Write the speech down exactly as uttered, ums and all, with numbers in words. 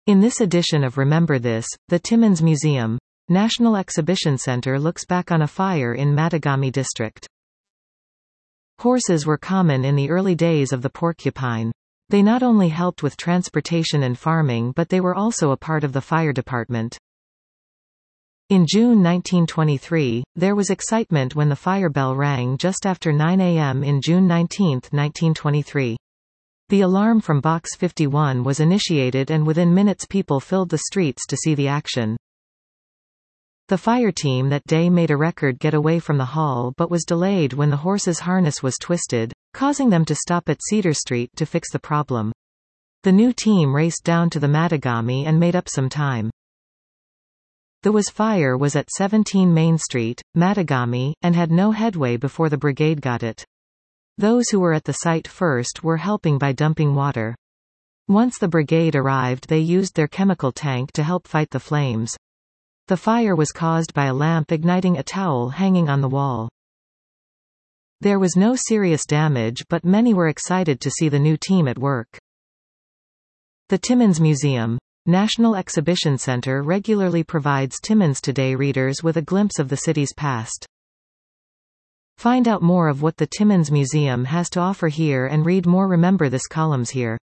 In this edition of Remember This, the Timmins Museum, National Exhibition Center looks back on a fire in Matagami District. Horses were common in the early days of the Porcupine. They not only helped with transportation and farming, but they were also a part of the fire department. In June nineteen twenty-three, there was excitement when the fire bell rang just after nine A M in June nineteenth, nineteen twenty-three. The alarm from Box fifty-one was initiated and within minutes people filled the streets to see the action. The fire team that day made a record getaway from the hall but was delayed when the horse's harness was twisted, causing them to stop at Cedar Street to fix the problem. The new team raced down to the Matagami and made up some time. The was fire was at seventeen Main Street, Matagami, and had no headway before the brigade got it. Those who were at the site first were helping by dumping water. Once the brigade arrived, they used their chemical tank to help fight the flames. The fire was caused by a lamp igniting a towel hanging on the wall. There was no serious damage, but many were excited to see the new team at work. The Timmins Museum, National Exhibition Center regularly provides Timmins Today readers with a glimpse of the city's past. Find out more of what the Timmins Museum has to offer here and read more Remember This columns here.